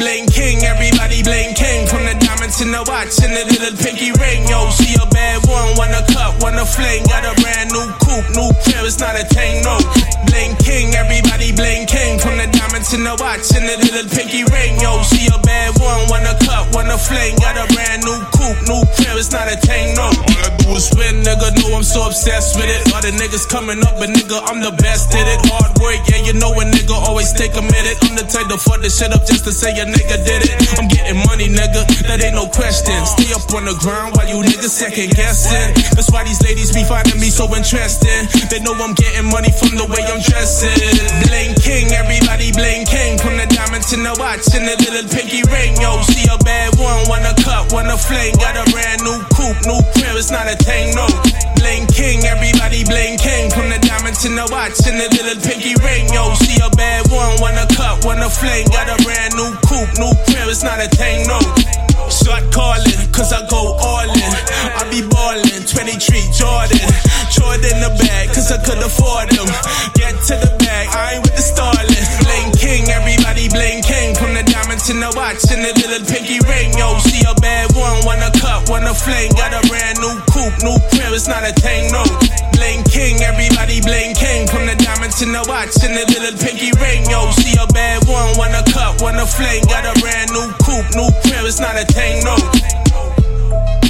bling king, everybody bling king. From the diamonds in the watch and the little pinky ring. Yo, she a bad one, wanna cut, wanna fling. Got a brand new coupe, new crib, it's not a thing, no. Bling king, everybody bling king. From the diamonds in the watch and the little pinky ring. Yo, she a bad one, wanna cut, wanna fling. Got a brand new coupe, new crib, it's not a thing, no. All I do is win, nigga, know I'm so obsessed with it. All the niggas coming up, but nigga, I'm the best at it. Hard work, yeah, you know a nigga always take a minute. I'm the type to fuck the shit up just to say a nigga did it. I'm getting money, nigga, that ain't no question. Stay up on the ground while you niggas second guessing. That's why these ladies be finding me so interesting. They know I'm getting money from the way I'm dressing. Bling king, everybody bling king. From the diamonds in the watch and the little pinky ring. Yo, she a bad one, wanna cut, wanna fling. Got a brand new coupe, new crib, it's not a thing, no. Bling king, everybody bling king. From the diamonds in the watch and the little pinky ring. Yo, she a bad one, wanna cut, wanna fling. Got a brand new coupe, new crib, it's not a thing, no. Shot calling, cause I go all in. I be ballin', 23 Jordan. Jordan the bag, cause I could afford them. Get to the bag, I ain't with the starling. Bling king, everybody bling king. From the diamonds in the watch and the little pinky ring. Yo, she a bad one, wanna cut, wanna fling. Got a brand new coupe, new crib, it's not a thing, no. Bling king, everybody bling king. From the diamonds in the watch and the little pinky ring. Yo, she a bad one, wanna cut, wanna fling. Got a brand new coupe, new crib, it's not a thing, no.